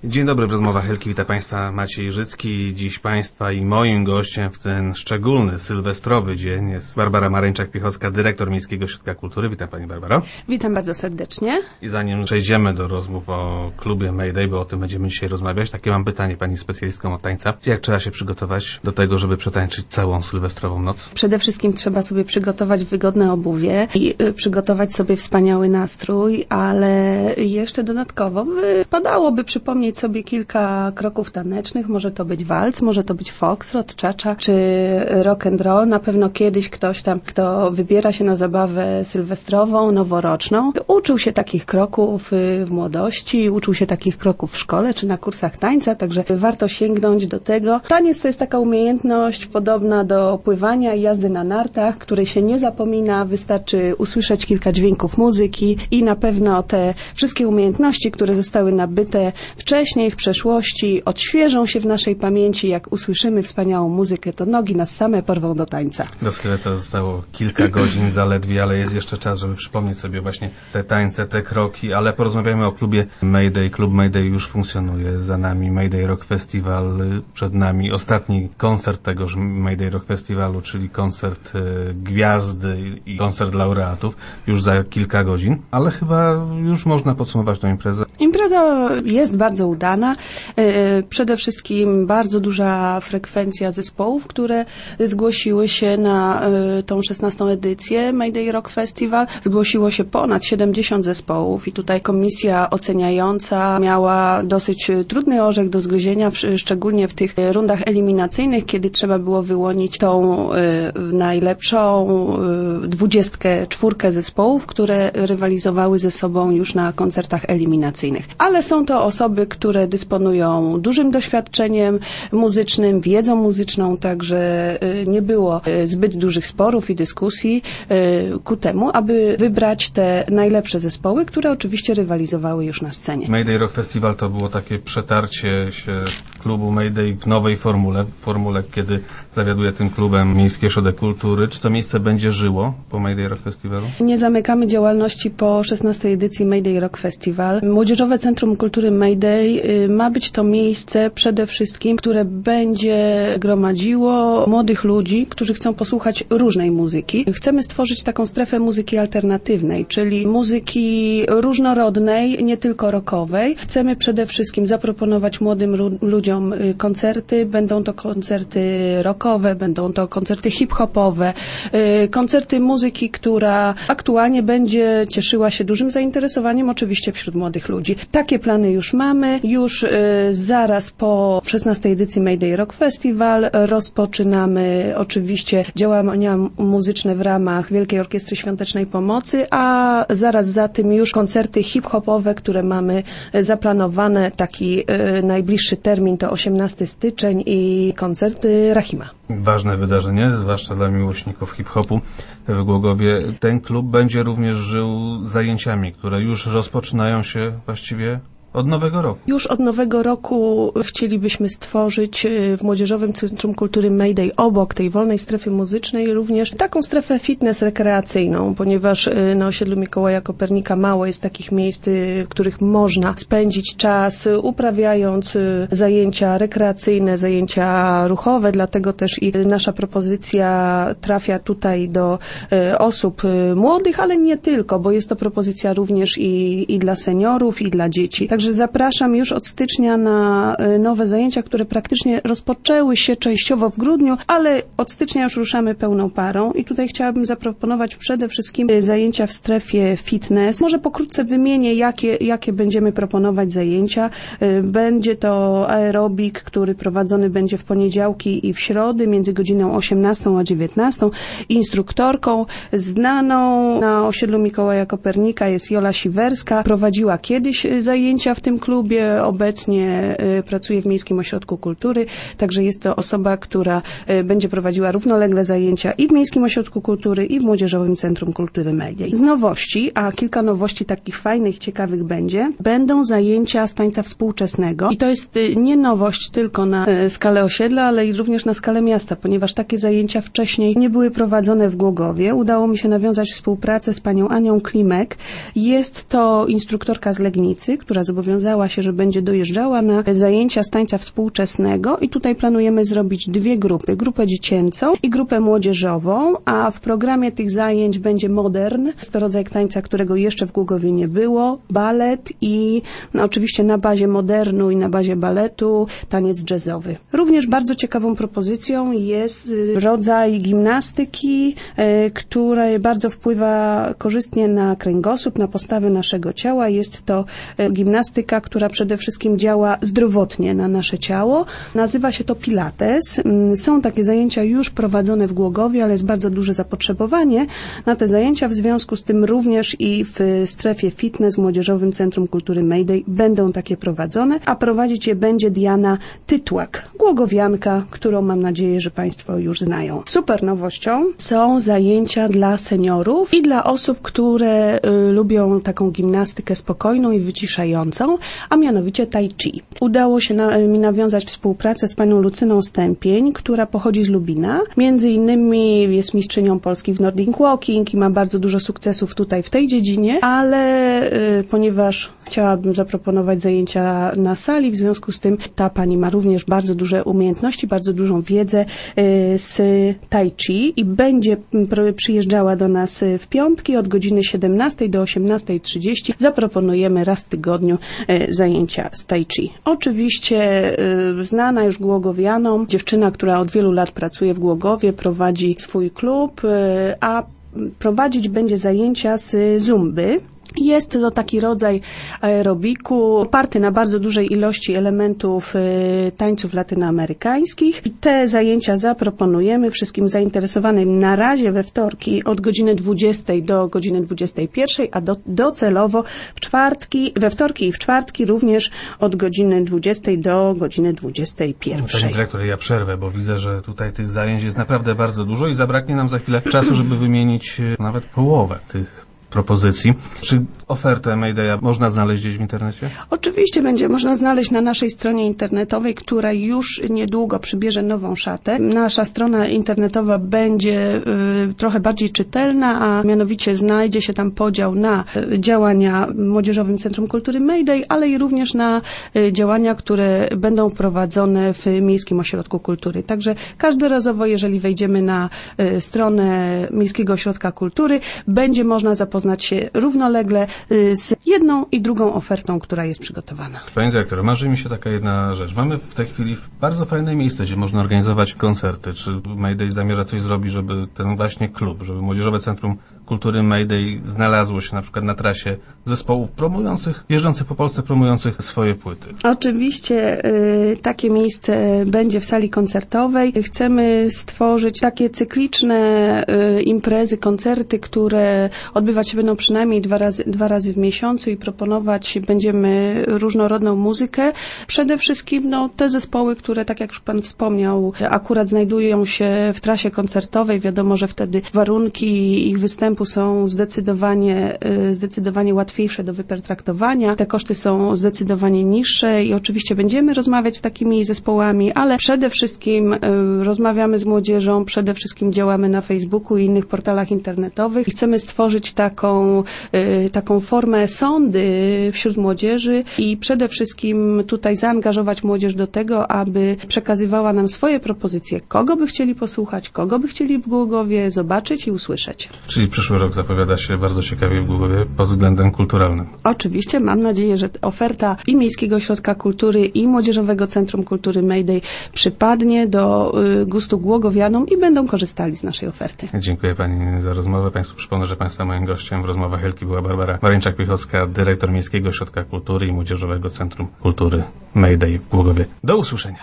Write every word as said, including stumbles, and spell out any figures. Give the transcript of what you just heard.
Dzień dobry, w rozmowach Helki wita Państwa Maciej Życki. Dziś Państwa i moim gościem w ten szczególny, sylwestrowy dzień jest Barbara Mareńczak-Piechocka, dyrektor Miejskiego Ośrodka Kultury. Witam Pani, Barbaro. Witam bardzo serdecznie. I zanim przejdziemy do rozmów o klubie Mayday, bo o tym będziemy dzisiaj rozmawiać, takie mam pytanie Pani specjalistką od tańca. Jak trzeba się przygotować do tego, żeby przetańczyć całą sylwestrową noc? Przede wszystkim trzeba sobie przygotować wygodne obuwie i y, przygotować sobie wspaniały nastrój, ale jeszcze dodatkowo wypadałoby przypomnieć sobie kilka kroków tanecznych. Może to być walc, może to być foxtrot, cha-cha czy rock and roll. Na pewno kiedyś ktoś tam, kto wybiera się na zabawę sylwestrową, noworoczną, uczył się takich kroków w młodości, uczył się takich kroków w szkole czy na kursach tańca, także warto sięgnąć do tego. Taniec to jest taka umiejętność podobna do pływania i jazdy na nartach, której się nie zapomina. Wystarczy usłyszeć kilka dźwięków muzyki i na pewno te wszystkie umiejętności, które zostały nabyte wcześniej, w przeszłości, odświeżą się w naszej pamięci. Jak usłyszymy wspaniałą muzykę, to nogi nas same porwą do tańca. Do Sylwestra zostało kilka godzin zaledwie, ale jest jeszcze czas, żeby przypomnieć sobie właśnie te tańce, te kroki, ale porozmawiamy o klubie Mayday. Klub Mayday już funkcjonuje, za nami Mayday Rock Festival, przed nami ostatni koncert tegoż Mayday Rock Festivalu, czyli koncert y, Gwiazdy i koncert laureatów już za kilka godzin, ale chyba już można podsumować tę imprezę. Impreza jest bardzo udana. Przede wszystkim bardzo duża frekwencja zespołów, które zgłosiły się na tą szesnastą edycję Mayday Rock Festival. Zgłosiło się ponad siedemdziesiąt zespołów i tutaj komisja oceniająca miała dosyć trudny orzech do zgryzienia, szczególnie w tych rundach eliminacyjnych, kiedy trzeba było wyłonić tą najlepszą dwudziestkę, czwórkę zespołów, które rywalizowały ze sobą już na koncertach eliminacyjnych. Ale są to osoby, które dysponują dużym doświadczeniem muzycznym, wiedzą muzyczną, także nie było zbyt dużych sporów i dyskusji ku temu, aby wybrać te najlepsze zespoły, które oczywiście rywalizowały już na scenie. Mayday Rock Festival to było takie przetarcie się klubu Mayday w nowej formule, w formule, kiedy zawiaduje tym klubem Miejski Ośrodek Kultury. Czy to miejsce będzie żyło po Mayday Rock Festivalu? Nie zamykamy działalności po szesnastej edycji Mayday Rock Festival. Młodzieżowe Centrum Kultury Mayday ma być to miejsce przede wszystkim, które będzie gromadziło młodych ludzi, którzy chcą posłuchać różnej muzyki. Chcemy stworzyć taką strefę muzyki alternatywnej, czyli muzyki różnorodnej, nie tylko rockowej. Chcemy przede wszystkim zaproponować młodym ludziom koncerty. Będą to koncerty rockowe, będą to koncerty hip-hopowe, koncerty muzyki, która aktualnie będzie cieszyła się dużym zainteresowaniem oczywiście wśród młodych ludzi. Takie plany już mamy. Już y, zaraz po szesnastej edycji Mayday Rock Festival rozpoczynamy oczywiście działania muzyczne w ramach Wielkiej Orkiestry Świątecznej Pomocy, a zaraz za tym już koncerty hip-hopowe, które mamy zaplanowane. Taki y, najbliższy termin to osiemnasty styczeń i koncerty Rahima. Ważne wydarzenie, zwłaszcza dla miłośników hip-hopu w Głogowie. Ten klub będzie również żył zajęciami, które już rozpoczynają się właściwie od nowego roku. Już od nowego roku chcielibyśmy stworzyć w Młodzieżowym Centrum Kultury Mayday obok tej wolnej strefy muzycznej również taką strefę fitness rekreacyjną, ponieważ na osiedlu Mikołaja Kopernika mało jest takich miejsc, w których można spędzić czas uprawiając zajęcia rekreacyjne, zajęcia ruchowe, dlatego też i nasza propozycja trafia tutaj do osób młodych, ale nie tylko, bo jest to propozycja również i, i dla seniorów, i dla dzieci. Także zapraszam już od stycznia na nowe zajęcia, które praktycznie rozpoczęły się częściowo w grudniu, ale od stycznia już ruszamy pełną parą i tutaj chciałabym zaproponować przede wszystkim zajęcia w strefie fitness. Może pokrótce wymienię, jakie, jakie będziemy proponować zajęcia. Będzie to aerobik, który prowadzony będzie w poniedziałki i w środy między godziną osiemnastą a dziewiętnastą. Instruktorką znaną na osiedlu Mikołaja Kopernika jest Jola Siwerska. Prowadziła kiedyś zajęcia w tym klubie, obecnie pracuje w Miejskim Ośrodku Kultury, także jest to osoba, która będzie prowadziła równolegle zajęcia i w Miejskim Ośrodku Kultury, i w Młodzieżowym Centrum Kultury Mayday. Z nowości, a kilka nowości takich fajnych, ciekawych będzie, będą zajęcia z tańca współczesnego i to jest nie nowość tylko na skalę osiedla, ale i również na skalę miasta, ponieważ takie zajęcia wcześniej nie były prowadzone w Głogowie. Udało mi się nawiązać współpracę z panią Anią Klimek. Jest to instruktorka z Legnicy, która zobowiązała zobowiązała się, że będzie dojeżdżała na zajęcia z tańca współczesnego i tutaj planujemy zrobić dwie grupy, grupę dziecięcą i grupę młodzieżową, a w programie tych zajęć będzie modern, jest to rodzaj tańca, którego jeszcze w Głogowie nie było, balet i no, oczywiście na bazie modernu i na bazie baletu taniec jazzowy. Również bardzo ciekawą propozycją jest rodzaj gimnastyki, która bardzo wpływa korzystnie na kręgosłup, na postawę naszego ciała. Jest to gimnastyka, która przede wszystkim działa zdrowotnie na nasze ciało. Nazywa się to Pilates. Są takie zajęcia już prowadzone w Głogowie, ale jest bardzo duże zapotrzebowanie na te zajęcia. W związku z tym również i w strefie fitness w Młodzieżowym Centrum Kultury Mayday będą takie prowadzone, a prowadzić je będzie Diana Tytłak, głogowianka, którą mam nadzieję, że Państwo już znają. Super nowością są zajęcia dla seniorów i dla osób, które y, lubią taką gimnastykę spokojną i wyciszającą, a mianowicie tai chi. Udało się na, mi nawiązać współpracę z panią Lucyną Stępień, która pochodzi z Lubina. Między innymi jest mistrzynią Polski w Nordic Walking i ma bardzo dużo sukcesów tutaj w tej dziedzinie, ale y, ponieważ chciałabym zaproponować zajęcia na sali, w związku z tym ta pani ma również bardzo duże umiejętności, bardzo dużą wiedzę y, z tai chi i będzie y, przyjeżdżała do nas w piątki od godziny siedemnastej do osiemnastej trzydzieści. Zaproponujemy raz w tygodniu y, zajęcia z tai chi. Oczywiście y, znana już głogowianom, dziewczyna, która od wielu lat pracuje w Głogowie, prowadzi swój klub, y, a prowadzić będzie zajęcia z zumby. Jest to taki rodzaj aerobiku oparty na bardzo dużej ilości elementów y, tańców latynoamerykańskich. I te zajęcia zaproponujemy wszystkim zainteresowanym na razie we wtorki od godziny dwudziestej do godziny dwudziestej pierwszej, a do, docelowo w czwartki, we wtorki i w czwartki również od godziny dwudziestej do godziny dwudziestej pierwszej. Pani dyrektor, ja przerwę, bo widzę, że tutaj tych zajęć jest naprawdę bardzo dużo i zabraknie nam za chwilę czasu, żeby wymienić nawet połowę tych propozycji. Czy ofertę Maydaya można znaleźć gdzieś w internecie? Oczywiście będzie można znaleźć na naszej stronie internetowej, która już niedługo przybierze nową szatę. Nasza strona internetowa będzie y, trochę bardziej czytelna, a mianowicie znajdzie się tam podział na y, działania w Młodzieżowym Centrum Kultury Mayday, ale i również na y, działania, które będą prowadzone w Miejskim Ośrodku Kultury. Także każdorazowo, jeżeli wejdziemy na y, stronę Miejskiego Ośrodka Kultury, będzie można zapoznać się równolegle z jedną i drugą ofertą, która jest przygotowana. Pani dyrektor, marzy mi się taka jedna rzecz. Mamy w tej chwili bardzo fajne miejsce, gdzie można organizować koncerty. Czy Mayday zamierza coś zrobić, żeby ten właśnie klub, żeby Młodzieżowe Centrum Kultury Mayday znalazło się na przykład na trasie zespołów promujących, jeżdżących po Polsce, promujących swoje płyty? Oczywiście y, takie miejsce będzie w sali koncertowej. Chcemy stworzyć takie cykliczne y, imprezy, koncerty, które odbywać się będą przynajmniej dwa razy, dwa razy w miesiącu i proponować będziemy różnorodną muzykę. Przede wszystkim no, te zespoły, które, tak jak już Pan wspomniał, akurat znajdują się w trasie koncertowej. Wiadomo, że wtedy warunki ich występu są zdecydowanie, zdecydowanie łatwiejsze do wypertraktowania. Te koszty są zdecydowanie niższe i oczywiście będziemy rozmawiać z takimi zespołami, ale przede wszystkim rozmawiamy z młodzieżą, przede wszystkim działamy na Facebooku i innych portalach internetowych i chcemy stworzyć taką, taką formę sondy wśród młodzieży i przede wszystkim tutaj zaangażować młodzież do tego, aby przekazywała nam swoje propozycje, kogo by chcieli posłuchać, kogo by chcieli w Głogowie zobaczyć i usłyszeć. Czyli przyszły rok zapowiada się bardzo ciekawie w Głogowie pod względem kulturalnym. Oczywiście, mam nadzieję, że oferta i Miejskiego Ośrodka Kultury i Młodzieżowego Centrum Kultury Mayday przypadnie do y, gustu głogowianom i będą korzystali z naszej oferty. Dziękuję Pani za rozmowę. Państwu przypomnę, że Państwa moim gościem w rozmowach Helki była Barbara Marynczak-Piechocka, dyrektor Miejskiego Ośrodka Kultury i Młodzieżowego Centrum Kultury Mayday w Głogowie. Do usłyszenia.